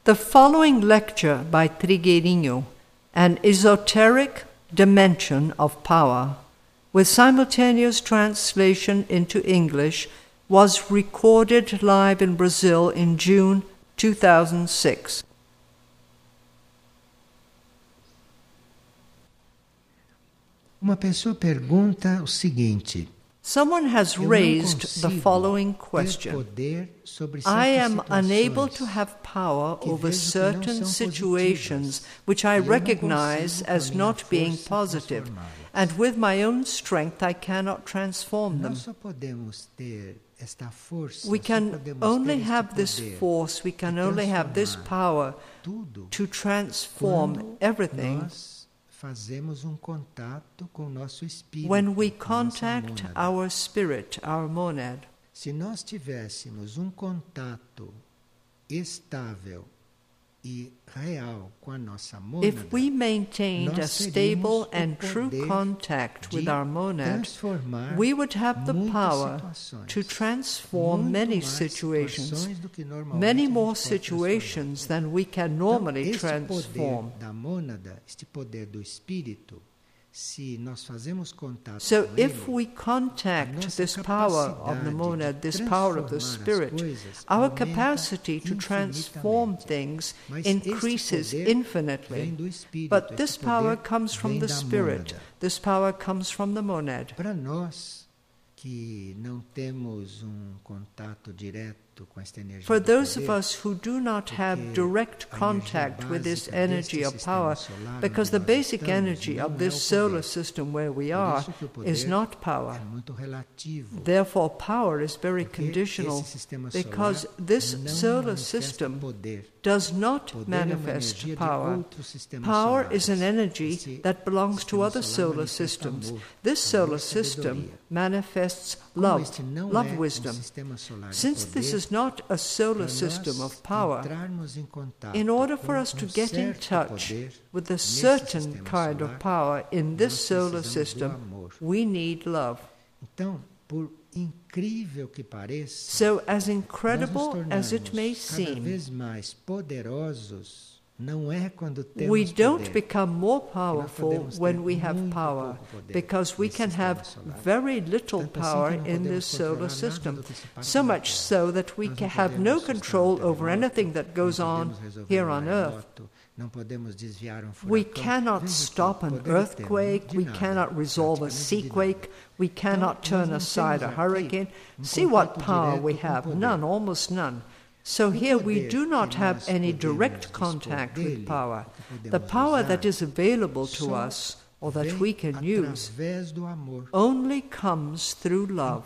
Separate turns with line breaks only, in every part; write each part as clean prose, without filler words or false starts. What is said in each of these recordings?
The following lecture by Trigueirinho, An Esoteric Dimension of Power, with simultaneous translation into English, was recorded live in Brazil in June 2006.
Uma pessoa pergunta o seguinte:
Someone has raised the following question. I am unable to have power over certain situations which I recognize as not being positive, and with my own strength I cannot transform them. We can only have this force, we can only have this power to transform everything when we contact our spirit, our monad.
Se nós tivéssemos contato estável e real com a nossa mônada,
if we maintained a stable and true contact with our monad, we would have the power to transform many situations, many more situations than we can normally transform. So if we contact this power of the monad, this power of the spirit, our capacity to transform things increases infinitely. But this power comes from the spirit. This power comes from the monad.
Para nós que não temos contato direto com esta energia,
for those of us who do not have direct contact with this energy of power, because the basic energy of this solar system where we are is not power. Therefore, power is very conditional, because this solar system does not manifest power. Power is an energy that belongs to other solar systems. This solar system manifests love wisdom. Since this is not a solar system of power, in order for us to get in touch with a certain kind of power in this solar system, we need love. So, as incredible as it may seem, we don't become more powerful when we have power, because we can have very little power in this solar system, so much so that we can have no control over anything that goes on here on Earth. We cannot stop an earthquake, we cannot resolve a seaquake, we cannot turn aside a hurricane. See what power we have, none, almost none. So here we do not have any direct contact with power. The power that is available to us, or that we can use, only comes through love.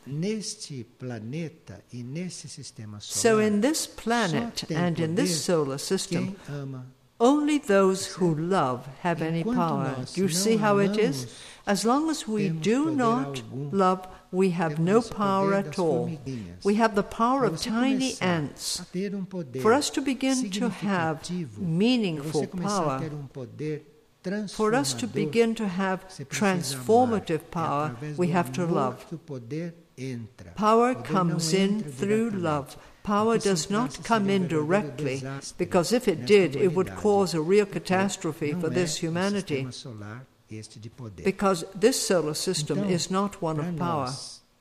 So in this planet and in this solar system, only those who love have any power. Do you see how it is? As long as we do not love, we have no power at all. We have the power of tiny ants. For us to begin to have meaningful power, for us to begin to have transformative power, we have to love. Power comes in through love. Power does not come in directly, because if it did, it would cause a real catastrophe for this humanity, because this solar system is not one of power.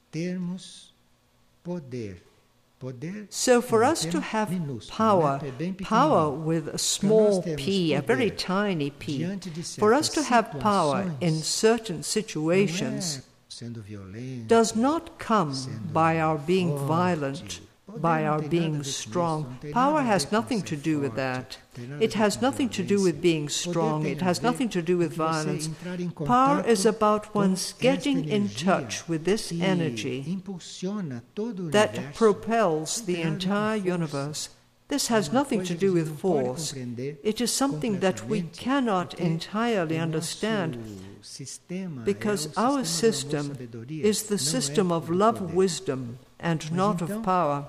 So for us to have power with a small p, a very tiny p, for us to have power in certain situations does not come by our being violent, by our being strong. Power has nothing to do with that. It has nothing to do with being strong. It has nothing to do with violence. Power is about one's getting in touch with this energy that propels the entire universe. This has nothing to do with force. It is something that we cannot entirely understand, because our system is the system of love wisdom and not of power.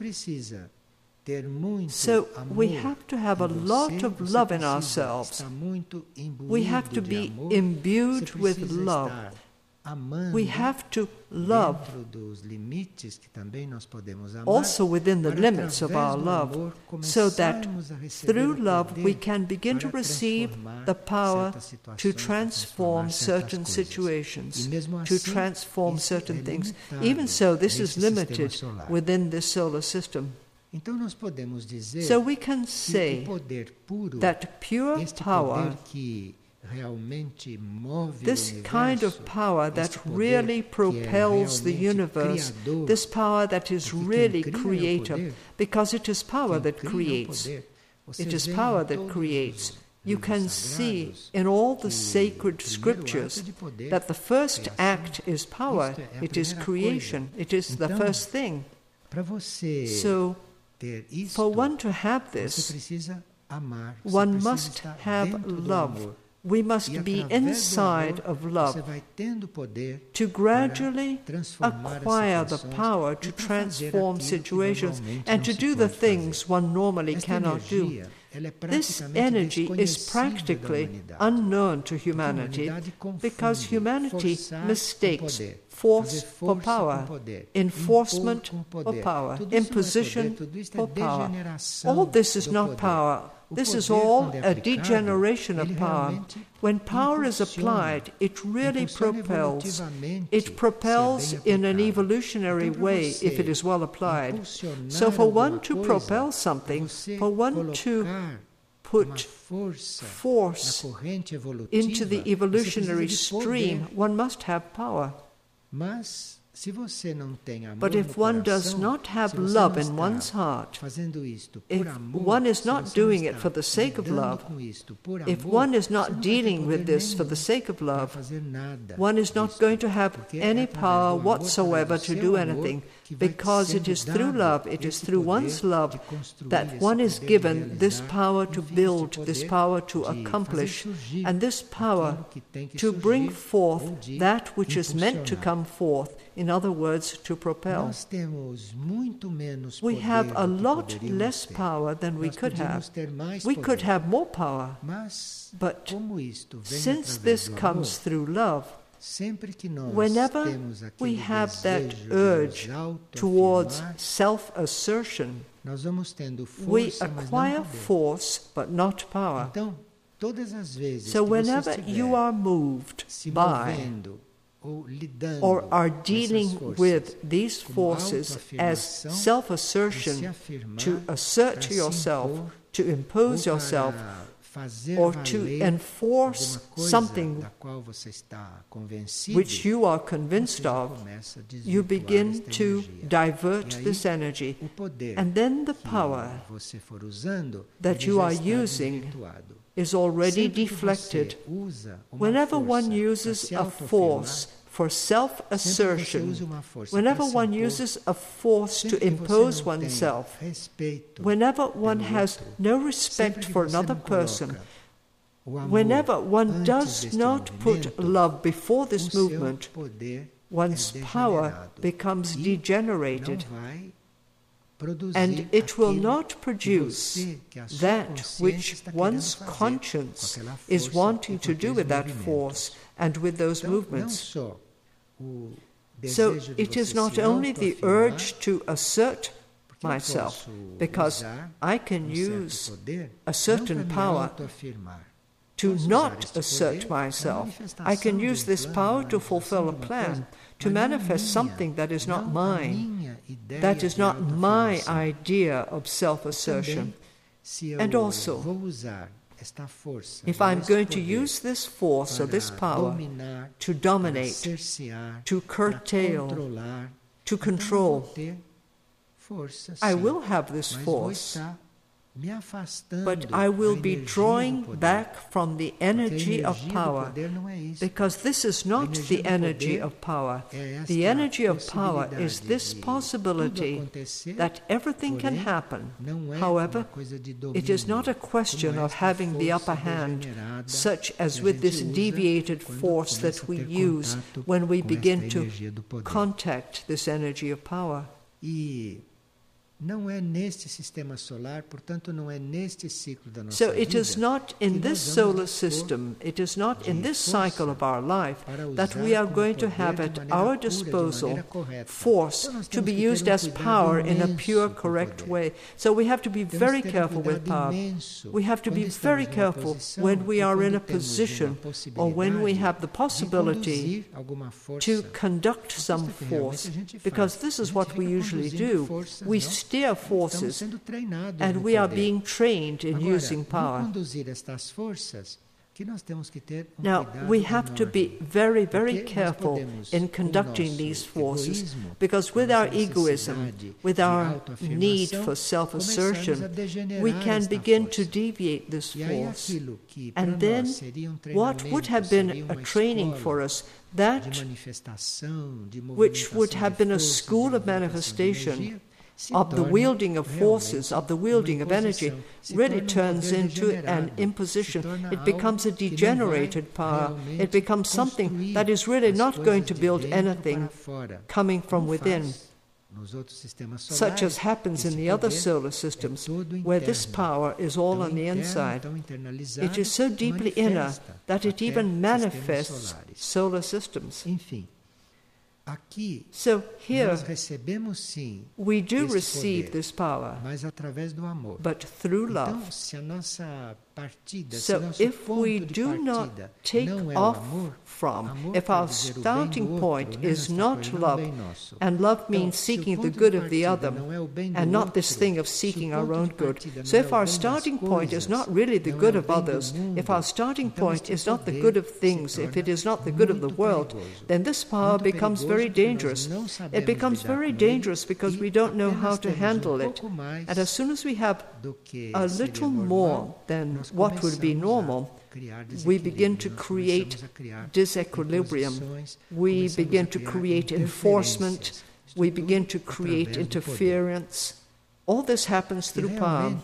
So we have to have a lot of love in ourselves. We have to be imbued with love. We have to love also within the limits of our love, so that through love we can begin to receive the power to transform certain situations, to transform certain things. Even so, this is limited within this solar system. So we can say that pure power, this kind of power that really propels the universe, this power that is really creator, because it is power that creates. It is power that creates. You can see in all the sacred scriptures that the first act is power. It is creation. It is the first thing. So, for one to have this, one must have love. We must be inside of love to gradually acquire the power to transform situations and to do the things one normally cannot do. This energy is practically unknown to humanity because humanity mistakes force for power, enforcement for power, imposition for power. All this is not power. This is all a degeneration of power. When power is applied, it really propels. It propels in an evolutionary way if it is well applied. So for one to propel something, for one to put force into the evolutionary stream, one must have power. But if one does not have love in one's heart, if one is not doing it for the sake of love, if one is not dealing with this for the sake of love, one is not going to have any power whatsoever to do anything, because it is through love, it is through one's love that one is given this power to build, this power to accomplish, and this power to bring forth that which is meant to come forth. In other words, to propel. We have a lot less power than we could have. We could have more power. But since this comes through love, whenever we have that urge towards self-assertion, we acquire force but not power. So whenever you are moved by or are dealing with these forces as self-assertion, to assert yourself, to impose yourself, or to enforce something which you are convinced of, you begin to divert this energy, and then the power that you are using is already deflected. Whenever one uses a force for self-assertion, whenever one uses a force to impose oneself, whenever one has no respect for another person, whenever one does not put love before this movement, one's power becomes degenerated, and it will not produce that which one's conscience is wanting to do with that force and with those movements. So it is not only the urge to assert myself, because I can use a certain power to not assert myself. I can use this power to fulfill a plan, to manifest something that is not mine, that is not my idea of self-assertion. And also, if I'm going to use this force or this power to dominate, to curtail, to control, I will have this force, but I will be drawing back from the energy of power, because this is not the energy of power. The energy of power is this possibility that everything can happen. However, it is not a question of having the upper hand, such as with this deviated force that we use when we begin to contact this energy of power.
não é neste sistema solar, portanto não é neste ciclo da nossa
So
vida.
it is not in this solar system, it is not in this cycle of our life that we are going to have at our disposal force to be used as power in a pure, correct way. So we have to be very careful with power. We have to be very careful when we are in a position or when we have the possibility to conduct some force, because this is what we usually do. We steer forces, and we are being trained in using power. Now, we have to be very, very careful in conducting these forces, because with our egoism, with our need for self-assertion, we can begin to deviate this force. And then, what would have been a training for us, that which would have been a school of manifestation, of the wielding of forces, of the wielding of energy, really turns into an imposition. It becomes a degenerated power. It becomes something that is really not going to build anything coming from within, such as happens in the other solar systems, where this power is all on the inside. It is so deeply inner that it even manifests solar systems. So here, we do receive this power, but through love. So if we do not take off from, if our starting point is not love, and love means seeking the good of the other, and not this thing of seeking our own good. So if our starting point is not really the good of others, if our starting point is not the good of things, if it is not the good of the world, then this power becomes very dangerous. It becomes very dangerous because we don't know how to handle it. And as soon as we have a little more than what would be normal, we begin to create disequilibrium. We begin to create enforcement. We begin to create interference. All this happens through power.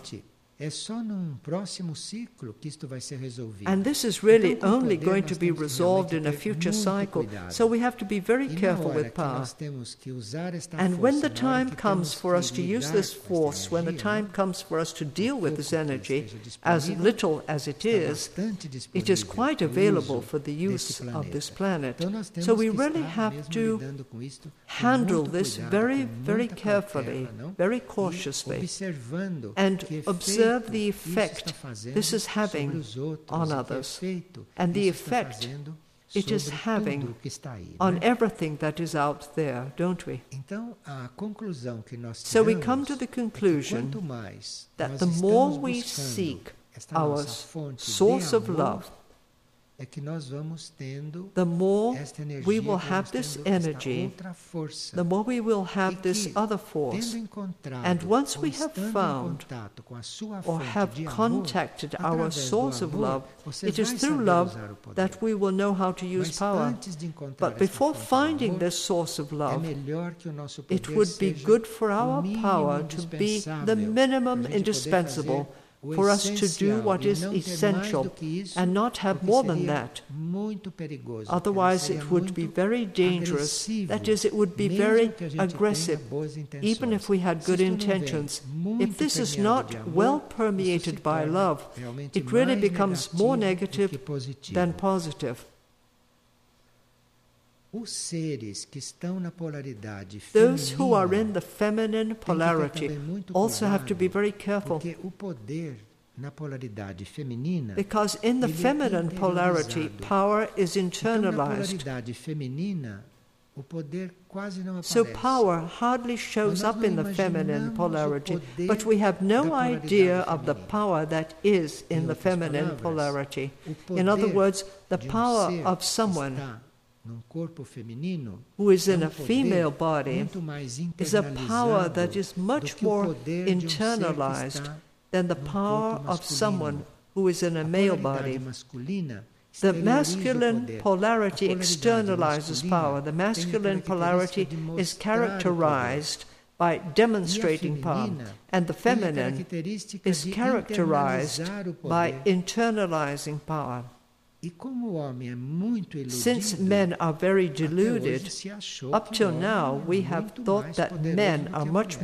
And this is really only going to be resolved in a future cycle, so we have to be very careful with power. And when the time comes for us to use this force, when the time comes for us to deal with this energy, as little as it is quite available for the use of this planet. So we really have to handle this very, very carefully, very cautiously, and observe the effect this is having on others, and the effect it is having on everything that is out there, don't we? So we come to the conclusion that the more we seek our source of love, the more we will have this energy, the more we will have this other force. And once we have found or have contacted our source of love, it is through love that we will know how to use power. But before finding this source of love, it would be good for our power to be the minimum indispensable for us to do what is essential and not have more than that. Otherwise, it would be very dangerous. That is, it would be very aggressive, even if we had good intentions. If this is not well permeated by love, it really becomes more negative than positive. Those who are in the feminine polarity also have to be very careful, because in the feminine polarity, power is internalized. So power hardly shows up in the feminine polarity, but we have no idea of the power that is in the feminine polarity. In other words, the power of someone who is in a female body is a power that is much more internalized than the power of someone who is in a male body. The masculine polarity externalizes power. The masculine polarity is characterized by demonstrating power, and the feminine is characterized by internalizing power. Since men are very deluded, up till now we have thought that men are much more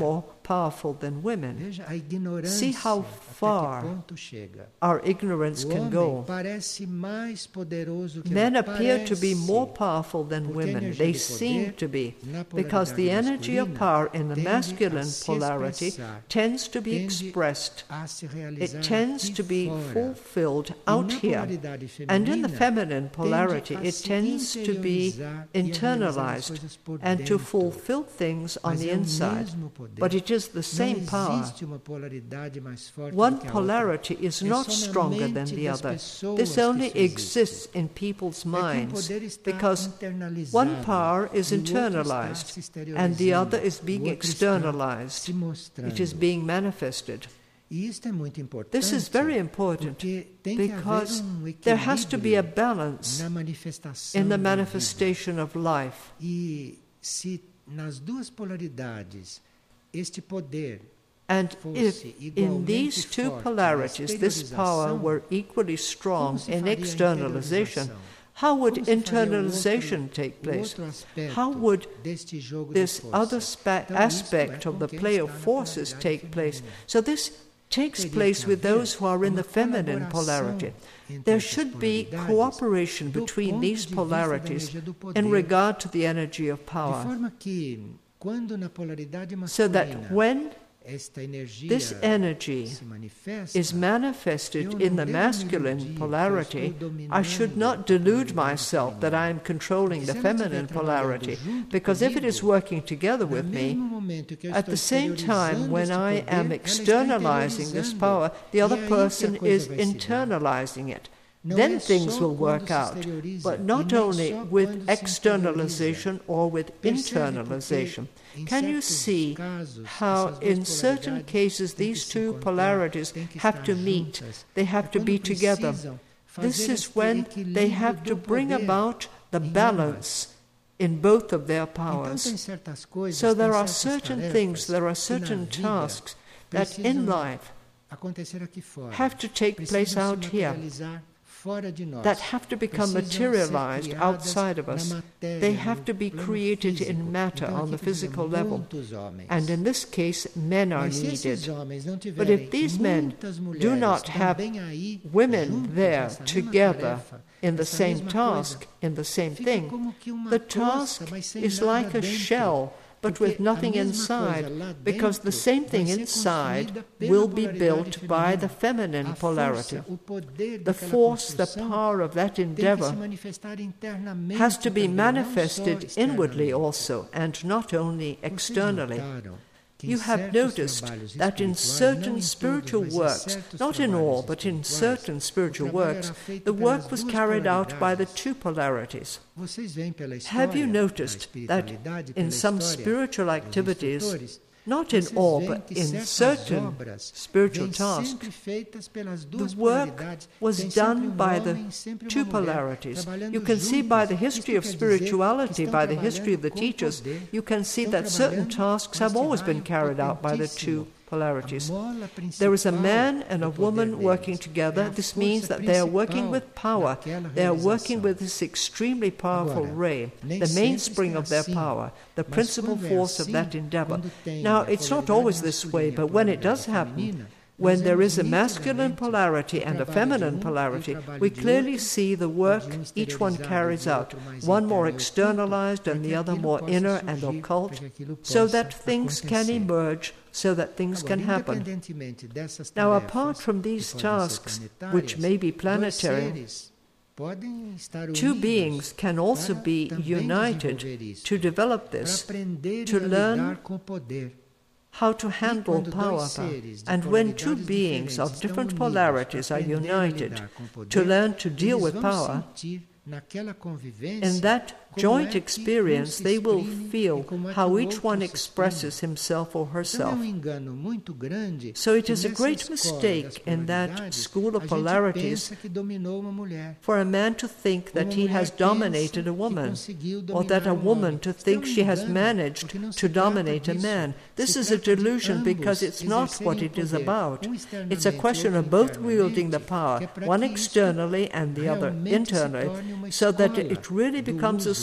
powerful than women.
Veja a ignorância,
See how far
até que ponto chega.
our ignorance
O
can
homem
go.
parece mais poderoso que
Men
ela
appear to be
parece.
more powerful than
Porque a
women.
energia
They
de
seem
poder,
to be,
na
because the
polaridade
energy of
masculina,
power in the
tende a
masculine
se
polarity
expressar,
tends to be
tende
expressed.
a se
It
realizar
tends
aqui
to be
fora.
fulfilled
E
out
na
here.
polaridade
And in the
feminina,
feminine polarity,
tende a
it
se
tends to be
interiorizar e a realizar as
internalized
coisas por
and to
dentro.
fulfill things on
Mas
the
é o
inside.
mesmo poder.
But it is the same
Não
power.
existe uma polaridade mais forte
One
do que a outra.
polarity is
É
not
só na
stronger than
mente
the
das
other.
pessoas
This
que
only
isso existe.
exists in people's
É que um
minds
poder está
because
internalizado,
one power is
e o outro está
internalized
se
and the other
exteriorizando,
is
o
being
outro está
externalized.
se mostrando.
It is being manifested.
E isto é muito importante.
This is very important
porque tem que
because
haver
there has to be a
equilíbrio
balance
na manifestação
in the
da vida.
manifestation of life.
E se nas duas polaridades este poder
And if
fosse
in
igualmente
these two
forte na
polarities this power
exteriorização,
were equally strong
como se
in
faria a
externalization,
interiorização?
how would
Como se faria
internalization take
o
place?
outro aspecto
How would
deste jogo
this
de forças?
other
Então,
aspect
isto é
of the
com quem
play
está
of
na
forces
polaridade
take place?
feminina.
So this takes
Teria
place
que
with
haver
those who are in
uma
the feminine
colaboração
polarity.
entre
There
essas
should be
polaridades
cooperation
do
between
ponto
these
de vista da
polarities
energia do poder,
in regard to the energy of
de
power,
forma que quando na polaridade
so that
masculina
when
esta energia
this energy
se manifesta,
is manifested
eu
in
não
the
devo me
masculine
iludir que eu
polarity,
estou
I
dominando
should not
a
delude
polaridade
myself that I am controlling
Porque
the
se ela estiver
feminine
trabalhando
polarity,
junto
because if it is
comigo,
working together
no
with me,
mesmo momento que eu
at
estou
the same time,
exteriorizando
when
este
I
poder,
am
ela está
externalizing this
interiorizando.
power, the
E
other
aí que a
person
coisa
is
vai se dar.
internalizing it.
Não
Then
é
things
só
will
quando
work
se
out,
exterioriza,
but
e
not
nem
only
só
with
quando se
externalization or with
Percebe
internalization.
porque em
Can you
certos
see
casos,
how
essas duas
in certain
polaridades
cases
têm que
these
se
two
encontrar,
polarities
têm que
have
estar
to meet,
juntas,
they
e
have to
quando
be together?
precisam
This
fazer
is
este
when they have
equilíbrio
to
do
bring
poder
about the
em
balance in both of their
Então
powers.
tem certas coisas,
So there
tem
are
certas
certain
tarefas
things, there are
que na
certain
vida
tasks that in
precisam
life
acontecer aqui fora,
have to take place
precisam
out
se
here,
materializar fora de nós,
that have to become
precisam ser
materialized
criadas
outside of
na
us.
matéria,
They
no
have to be
plano
created
físico.
in matter
Então,
on the
aqui precisa
physical level.
muitos homens.
And in this case, men are
Mas se esses
needed.
homens não
But
tiverem
if these men
muitas
do
mulheres
not have
também aí,
women
juntas,
there
nessa mesma
together
tarefa,
in the
nessa
same
mesma
task,
coisa,
in the same
fica
thing,
como que uma
the
crosta,
task
mas sem
is
nada
like a
dentro.
shell, but
Porque
with nothing
a mesma
inside,
coisa lá
because the
dentro
same
vai
thing
ser
inside
consumida pela
will be
polaridade
built by
feminina.
the feminine
A
polarity.
força, o poder
The
daquela
force, the
construção
power of that
tem que se
endeavor
manifestar internamente
has to be
também, não
manifested
só
inwardly
externamente.
also, and not only
Vocês
externally.
notaram que em
You have
certos
noticed
trabalhos
that in
espirituais, não
certain
em todos,
spiritual
mas em
works,
certos
not in
trabalhos
all, but in
espirituais,
certain spiritual
o trabalho
works,
era feito
the
pelas
work was
duas
carried out by the
polaridades.
two polarities.
Vocês veem pela história,
Have you
da
noticed that
espiritualidade,
in
pela
some
história
spiritual
dos
activities,
instrutores,
not in
vocês
all,
veem
but
que
in
certas
certain
obras
spiritual
vêm
tasks,
sempre feitas pelas
the
duas
work
polaridades.
was
Tem sempre
done
um
by the
homem, sempre
two
uma mulher,
polarities.
trabalhando
You can see by
juntas.
the history
Isto
of
quer dizer
spirituality,
que estão
by the history of the
trabalhando com
teachers,
poder,
you can see
estão
that certain
trabalhando
tasks
com
have
este
always been
raio
carried out by the two
potentíssimo.
polarities.
A mola
There is a
principal
man and a
do poder
woman
deles
working
é
together.
a
This means
força
that they are working
principal
with power.
daquela
They are working
realização.
with this extremely powerful
Agora,
ray,
nem
the
sempre
mainspring
isto é
of their
assim.
power, the
Mas
principal
quando é
force of
assim,
that endeavor.
quando tem
Now,
a
it's not
polaridade
always this way,
masculina e a
but when it does
polaridade
happen,
feminina,
when
nós
there
vemos
is a masculine
nitidamente
polarity
o
and a
trabalho de
feminine
e o
polarity,
trabalho
we
de
clearly
outro,
see the
o de
work
um
each one
exteriorizado
carries
e o
out,
outro mais
one more
interno e oculto,
externalized and
para
the
que
other
aquilo
more
possa
inner and
surgir,
occult,
para que aquilo
so
possa
that things can
acontecer.
emerge, so that things
Agora,
can happen.
independentemente dessas
Now,
tarefas,
apart from
que
these
podem ser
tasks, which
planetárias,
may be
dois
planetary,
seres podem estar
two
unidos
beings can also
para
be
também
united
desenvolver isso,
to develop
para
this,
aprender
to
a
learn
lidar com o poder.
how to handle
quando
power.
dois seres de
And when two
polaridades
beings of
diferentes
different
estão unidos
polarities
para
are
aprender a
united
lidar com o poder,
to learn to deal
eles
with
vão
power,
sentir naquela convivência
in that
como
joint
é que um
experience,
se
they will
exprime e
feel
como é que
how
o
each
outro
one
se
expresses
exprime.
himself or
Então é
herself.
engano muito grande
So it
que
is a
nessa
great
escola
mistake
das
in that
polaridades,
school
a
of
gente
polarities
pensa que dominou uma mulher.
for a man to think
Ou uma
that he
mulher
has
pensa
dominated a
que
woman,
conseguiu
or that
dominar
a
um
woman
homem.
to
Isso é
think she has
engano,
managed
porque não se
to
trata
dominate a
disso.
man. This
Se
is a
trata de
delusion because
ambos
it's not what
exercerem
it is
poder,
about.
externamente
It's a
e
question
outro
of both wielding the
internamente,
power,
que é para
one
que isto
externally and the other
realmente se
internally,
torne uma
so that
escola
it really
do
becomes a
uso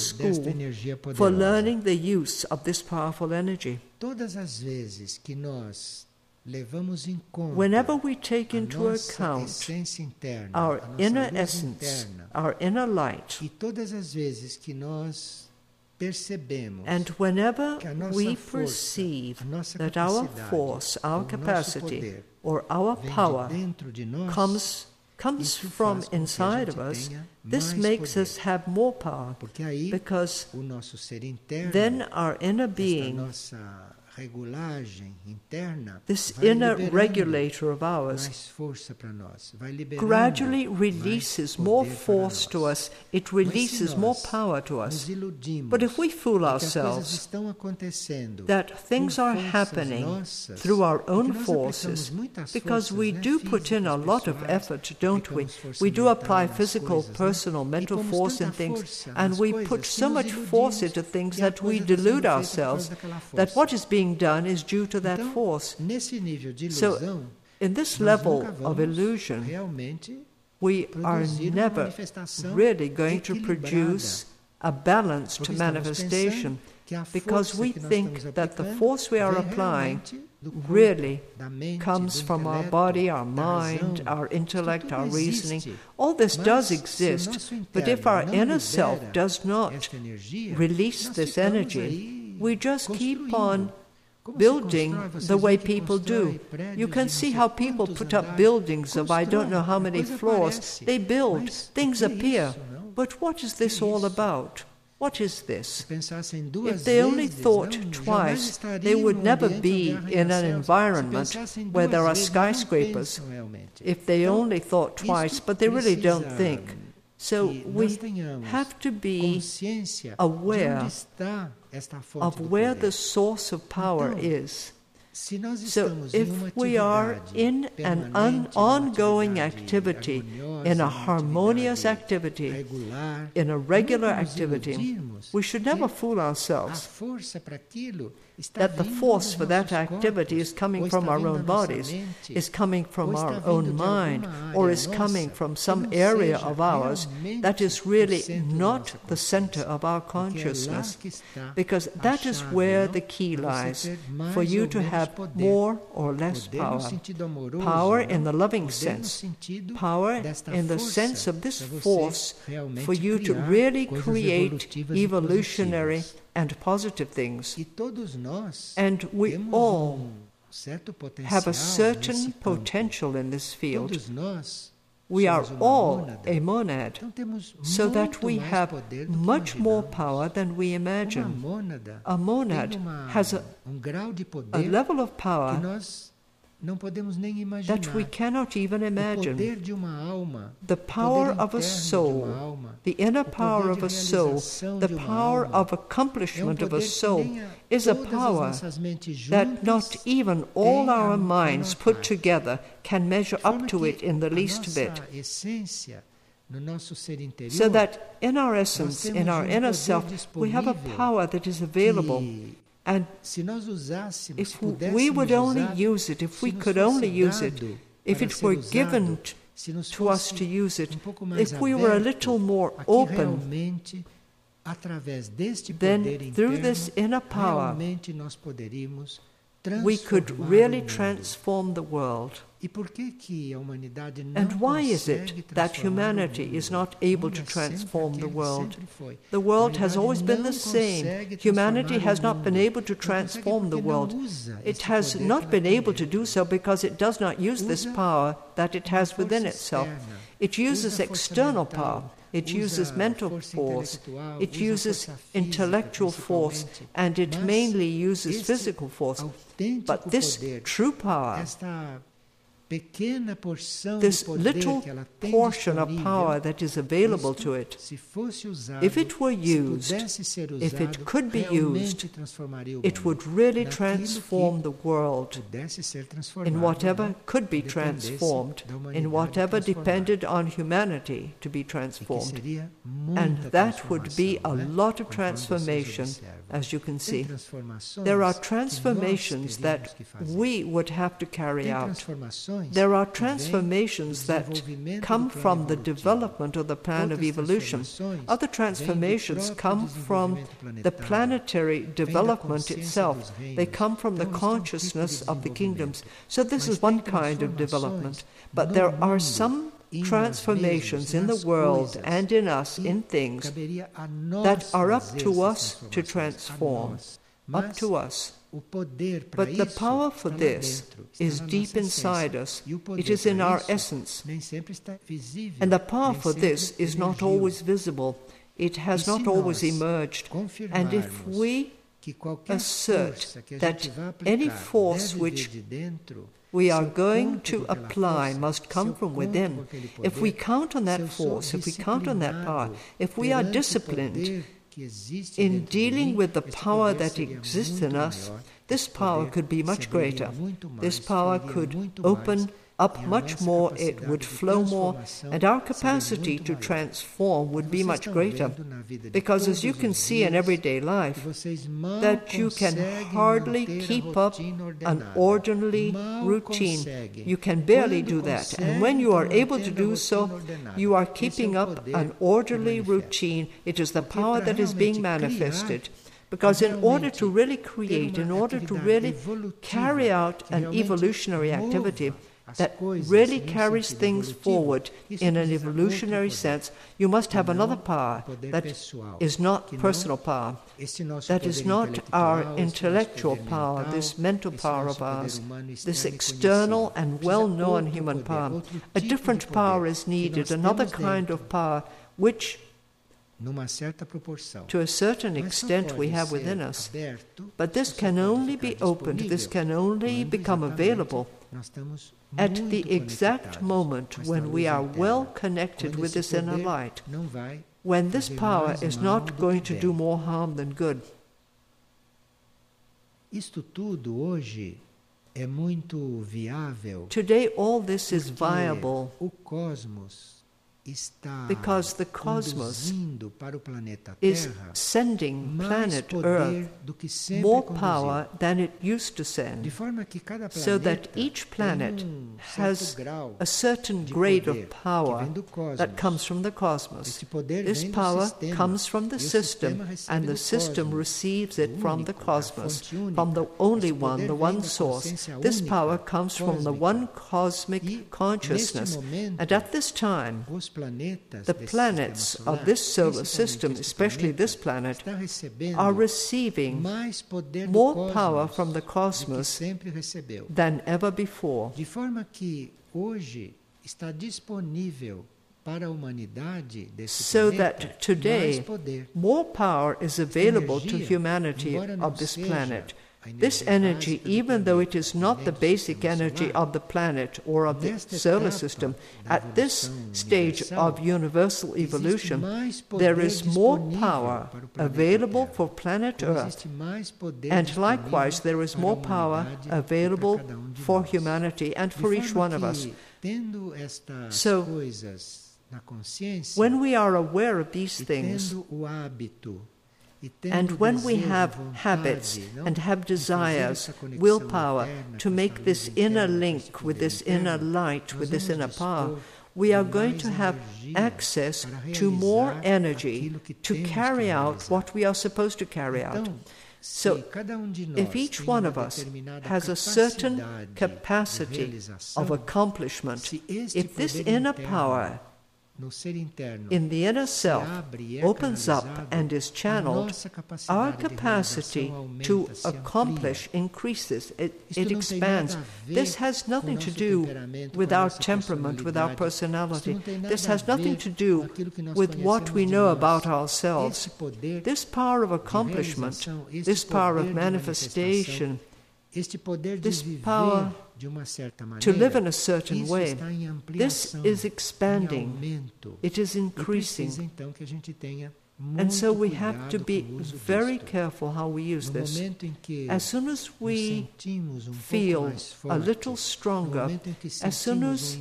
school for learning the use of this powerful energy.
Todas as vezes que nós levamos em conta
whenever we take into account
essência interna,
our
a nossa
inner
luz
essence,
interna,
our inner light,
e todas as vezes que nós percebemos
and whenever
que a nossa
we
força,
perceive
a nossa
that our
capacidade,
force, our
o nosso
capacity,
poder
or our
vem de
power
dentro de nós,
comes
isso
from
faz com que a
inside
gente
of us,
tenha
this
mais
makes
poder.
us have more power,
Porque aí
because
o nosso ser interno,
then our inner
esta
being,
nossa regulagem interna,
this
vai
inner
liberando
regulator of ours,
mais força para nós, vai liberando
gradually
mais
releases
poder
more
para
force to
nós.
us. It
Mas se
releases more
nós
power to us.
nos iludimos
But if we fool
de que as coisas
ourselves
estão acontecendo
that things
por
are
forças
happening
nossas,
through our
porque
own
nós
forces,
aplicamos muitas
because
forças,
we
né,
do put in a
físicas,
lot of
pessoais,
effort, don't we?
aplicamos força
We do
mental
apply
nas
physical,
coisas, né?
personal,
E
mental
pomos
force in
tanta
things,
força
and
nas
we
coisas
put
que
so
nos
much force
iludimos
into things
que a
that we
coisa está sendo
delude
feita por
ourselves
causa daquela
that
força.
what is being done is due to that
Então,
force.
nesse nível de
So,
ilusão,
in this
nós
level
nunca
of
vamos
illusion,
realmente
we are
produzir uma
never
manifestação
really going to
equilibrada.
produce a balanced
Porque estamos
manifestation,
pensando que a
because
força
we
que nós
think
estamos
that the
aplicando
force we are
vem
applying
realmente do corpo,
really
da mente,
comes
do
from our
intelecto,
body, our
da razão.
mind, our intellect,
Isto
our
tudo
reasoning.
existe.
All this
Mas
does
se o
exist,
nosso
but if
interno
our
não
inner self
libera
does not
esta energia,
release
nós
this
ficamos
energy,
aí
we just keep
construindo.
on
Como se
building
constrói? Vocês
the
veem
way
que
people do.
constrói prédios
You
de
can
não
see
sei
how people
quantos
put up
andares.
buildings of I don't know how
Constrói,
many
a coisa
floors.
parece.
They build,
Mas o
things
que é
appear.
isso, não?
But what is this
Que é
all
isso?
about? What is
Se
this?
pensassem duas
If they only
vezes,
thought
não, jamais
twice,
estariam
they would
num
never
ambiente
be
onde há
in an
arranha-céus.
environment
Se pensassem
where there are
duas vezes, não
skyscrapers.
pensam realmente.
If they
Então,
only thought twice,
isto
but they really don't
precisa
think. So
que
we
nós tenhamos
have to be
consciência
aware
de onde está esta fonte
of
do
where
poder.
the source of power
Então,
is.
Se nós
So
estamos em uma
if we are
atividade
in an
permanente, numa
ongoing
atividade
activity,
harmoniosa,
in a
numa
harmonious
atividade
activity,
regular,
in a regular
nunca nos
activity,
iludirmos
we should never
que
fool
a
ourselves
força para aquilo está
that the
vindo
force
dos
for that
nossos
activity
corpos,
is coming
ou
from
está
our
vindo
own
da nossa
bodies,
mente,
is coming from
ou está
our
vindo
own
de
mind,
alguma
or
área
is coming
nossa
from
que
some
não
area
seja
of ours
realmente
that is
o
really
centro da
not
nossa
the center
consciência.
of our
Porque é lá
consciousness.
que está
Because
a
that is
chave,
where
não?
the key
Para você
lies,
ter mais
for you
ou
to
menos
have
poder.
more or less
Poder no
power.
sentido amoroso,
Power
não?
in the loving
Poder no
sense.
sentido
Power
desta
in the
força
sense of this
para você
force
realmente
for you to
criar
really
coisas
create
evolutivas e
evolutionary
positivas.
and positive things.
E todos nós
And we
temos
all
certo potencial
have a
nesse
certain
campo.
potential in this field.
Todos nós
We are
somos uma
all
mônada.
a monad,
Então temos
so that
muito
we
mais
have
poder do que
much more
imaginamos.
power than we
Uma
imagine.
mônada
A monad
tem
has
grau de
a
poder
level of
que
power
nós não podemos nem imaginar.
that we cannot even
O
imagine.
poder de uma alma,
The
o
power
poder
of a
interno de
soul,
uma alma,
the inner
o
power
poder
of
de
a soul,
realização
the
de uma
power
alma,
of accomplishment
é
of a
poder que
soul
nem
is a
todas as
power
nossas mentes
that
juntas
not even all
têm
our
a
minds
menor
put
parte.
together can measure
De forma
up to
que
it in the
a
least
nossa
bit.
essência, no nosso ser interior,
So that in our essence,
nós
in
temos
our
poder
inner self, we have a
disponível
power that is available.
que,
And
se nós usássemos,
if
se
we
pudéssemos
would only
usar,
use it, if
se
we
nos
could
fosse
only use it,
dado
if
para
it
ser
were
usado,
given
se nos
to us
fosse
to use it,
pouco mais
if we were a
aberto
little more
a que
open,
realmente, através deste
then
poder
through
interno,
this inner power,
realmente nós poderíamos
we could
transformar
really
o mundo.
transform the world.
E por que a humanidade não
And why is
consegue
it that
transformar o
humanity
mundo?
is not able
O mundo
to
é sempre
transform the
aquele que
world?
sempre foi.
The world
A
has always
humanidade
been
não
the same.
consegue
Humanity
transformar
has
o
not
mundo.
been able to
Não consegue
transform the
porque não
world.
usa
It
este
has
poder
not
que
been
ela
able
tem
to do so because it does not use this
Usa
power that it has
uma
within
força
itself.
externa.
It uses
Usa força
external
mental.
power. It
Usa
uses mental
força
force.
intelectual.
It
Usa
uses
força física,
intellectual force.
principalmente.
And it
Mas
mainly uses
esse
physical force.
autêntico
But this
poder,
true power,
esta pequena porção
this
de poder
little
que ela tem
portion of
disponível,
power that is available
isto,
to it,
se fosse usado,
if it were
se
used,
pudesse ser usado,
if it could be
realmente
used,
transformaria o
it
mundo.
would really
Naquilo
transform the world
pudesse ser transformado,
in whatever
né?
could be
Dependesse
transformed,
da humanidade
in whatever
transformada.
depended on humanity to be
E que
transformed.
seria muita
And that would be a
transformação, né?
lot of
Conforme
transformation,
vocês observam.
as you can
Tem
see.
transformações
There are
que nós
transformations
teríamos
that
que fazer.
we would have to carry
Tem
out.
transformações
there are transformations that come from the development of the plan of evolution. Other transformations come from the planetary development itself. They come from the consciousness of the kingdoms. So this is one kind of development. But there are some transformations in the world and in us, in things, that are up to us to transform, up to us. But the power for this is deep inside us. It is in our essence. And the power for this is not always visible. It has not always emerged. And if we assert that any force which we are going to apply must come from within, if we count on that force, if we count on that power, if we are disciplined in dealing with the power that exists in us, this power could be much greater. This power could open up much more, it would flow more, and our capacity to transform would be much greater. Because as you can see in everyday life, that you can hardly keep up an orderly routine. You can barely do that. And when you are able to do so, you are keeping up an orderly routine. It is the power that is being manifested. Because in order to really create, in order to really carry out an evolutionary activity that really carries things forward in an evolutionary sense, you must have another power that is not personal power, that is not our intellectual power, this mental power of ours, this external and well-known human power. A different power is needed, another kind of power which to a certain extent we have within us. But this can only be opened, this can only become available at the exact moment when we are well connected with this inner light, when this power is not going to do more harm than good. Today all this is viable because the cosmos is sending planet Earth more power than it used to send, so that each planet has a certain grade of power that comes from the cosmos. This power comes from the system, and the system receives it from the cosmos, from the only one, the one source. This power comes from the one cosmic consciousness, and at this time, the planets of this solar system, especially this planet, are receiving more power from the cosmos than ever before. So that today more power is available to humanity of this planet. This energy, even though it is not the basic energy of the planet or of the solar system, at this stage of universal evolution, there is more power available for planet Earth, and likewise there is more power available for humanity and for each one of us. So, when we are aware of these things, and when we have habits and have desires, willpower, to make this inner link with this inner light, with this inner power, we are going to have access to more energy to carry out what we are supposed to carry out. So, if each one of us has a certain capacity of accomplishment, if this inner power in the inner self opens up and is channeled, our capacity to accomplish increases, it expands. This has nothing to do with our temperament, with our personality. This has nothing to do with what we know about ourselves. This power of accomplishment, this power of manifestation, this power to live in a certain way, this is expanding, it is increasing. And so we have to be very careful how we use this. As soon as we feel a little stronger, as soon as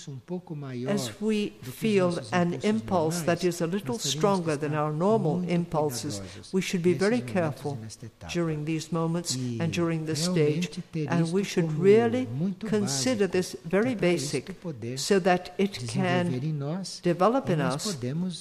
we feel an impulse that is a little stronger than our normal impulses, we should be very careful during these moments and during this stage. And we should really consider this very basic so that it can develop in us.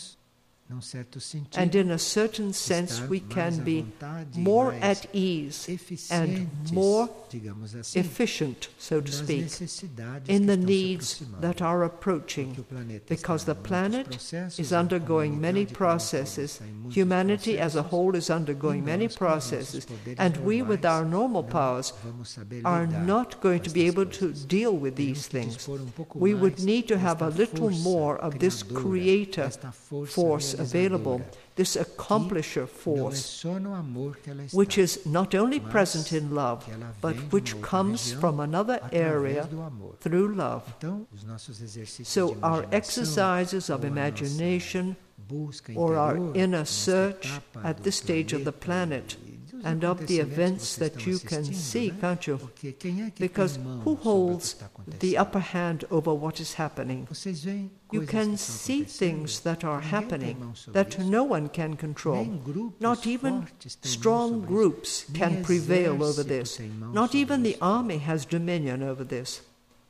And in a certain sense, we can be more at ease and more efficient, so to speak, in the needs that are approaching, because the planet is undergoing many processes. Humanity as a whole is undergoing many processes, and we, with our normal powers, are not going to be able to deal with these things. We would need to have a little more of this creator force available, this accomplisher force, which is not only present in love, but which comes from another area through love. So our exercises of imagination or our inner search at this stage of the planet and of the events that you can see, can't you? Because who holds the upper hand over what is happening? You can see things that are happening that no one can control. Not even strong groups can prevail over this. Not even the army has dominion over this.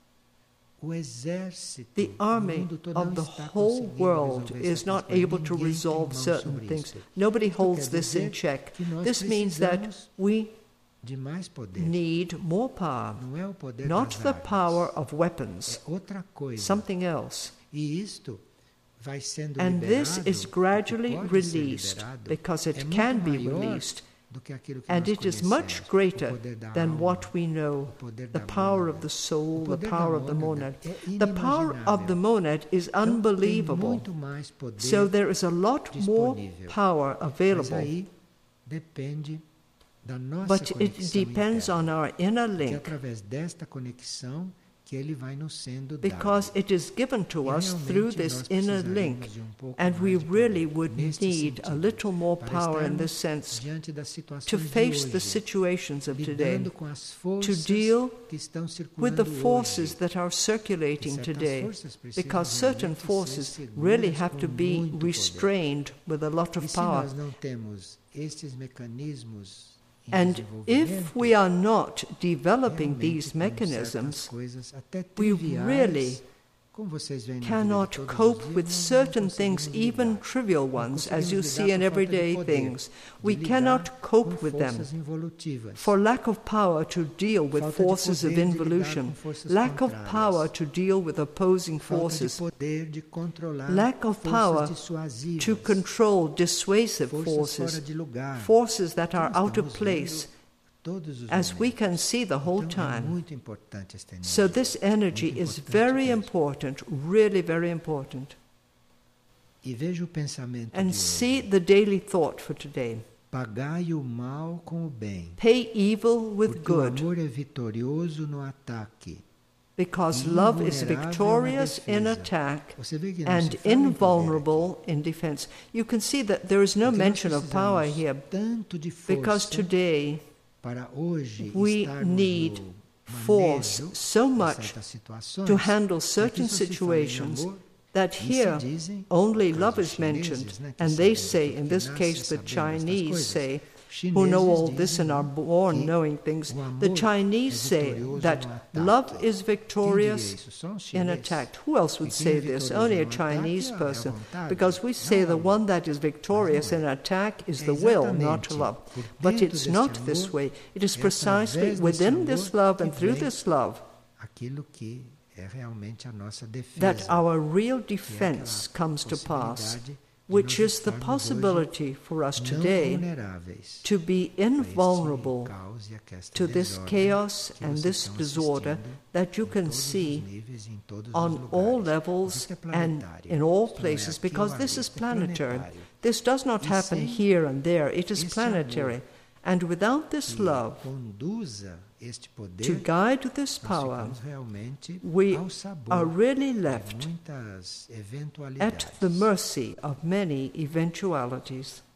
The army of the whole world is not able to resolve certain things. Nobody holds this in check. This means that we need more power, not the power of weapons, something else. And this is gradually released because it can be released. And it is much greater than what we know, the power of the soul, the power of the monad. The power of the monad is unbelievable. So there is a lot more power available. But it depends on our inner link, because it is given to us through this inner link, and we really would need a little more power in this sense to face the situations of today, to deal with the forces that are circulating today, because certain forces really have to be restrained with a lot of power. And if we are not developing these mechanisms, we really cannot cope with certain things, even trivial ones, as you see in everyday things. We cannot cope with them for lack of power to deal with forces of involution, lack of power to deal with opposing forces, lack of power to control dissuasive forces, forces that are out of place, as we can see the whole time. So this energy is very important, really very important. And see the daily thought for today. Pay evil with good, because love is victorious in attack and invulnerable in defense. You can see that there is no mention of power here, because today we need force so much to handle certain situations that here only love is mentioned. And they say, in this case the Chinese say, who know all this and are born knowing things, the Chinese say that love is victorious in attack. Who else would say this? Only a Chinese person. Because we say the one that is victorious in attack is the will, not love. But it's not this way. It is precisely within this love and through this love that our real defense comes to pass, which is the possibility for us today to be invulnerable to this chaos and this disorder that you can see on all levels and in all places, because this is planetary. This does not happen here and there. It is planetary. And without this love to guide this power, we are really left
muitas
at
eventualidades.
the mercy of many eventualities.